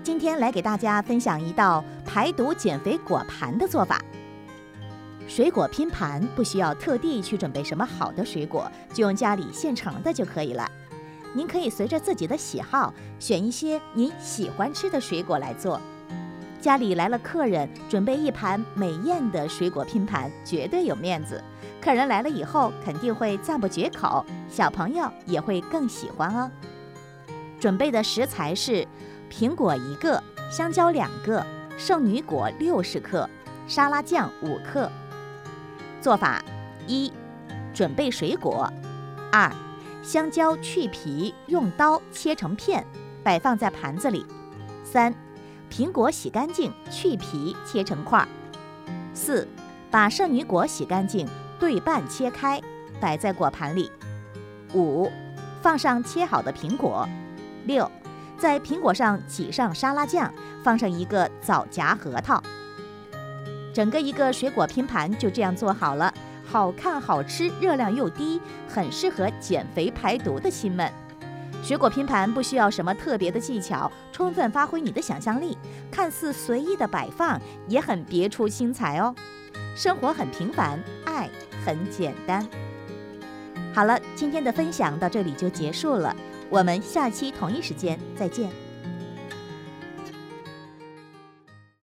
今天来给大家分享一道排毒减肥果盘的做法。水果拼盘不需要特地去准备什么好的水果，就用家里现成的就可以了。您可以随着自己的喜好，选一些您喜欢吃的水果来做。家里来了客人，准备一盘美艳的水果拼盘，绝对有面子。客人来了以后，肯定会赞不绝口，小朋友也会更喜欢哦。准备的食材是苹果1个，香蕉2个，圣女果60克，沙拉酱5克。做法：1. 准备水果。2. 香蕉去皮，用刀切成片，摆放在盘子里。3. 苹果洗干净，去皮切成块。4. 把圣女果洗干净，对半切开，摆在果盘里。5. 放上切好的苹果。6. 在苹果上挤上沙拉酱，放上一个枣夹核桃。整个一个水果拼盘就这样做好了，好看好吃，热量又低，很适合减肥排毒的亲们。水果拼盘不需要什么特别的技巧，充分发挥你的想象力，看似随意的摆放也很别出心裁哦。生活很平凡，爱很简单。好了，今天的分享到这里就结束了，我们下期同一时间再见。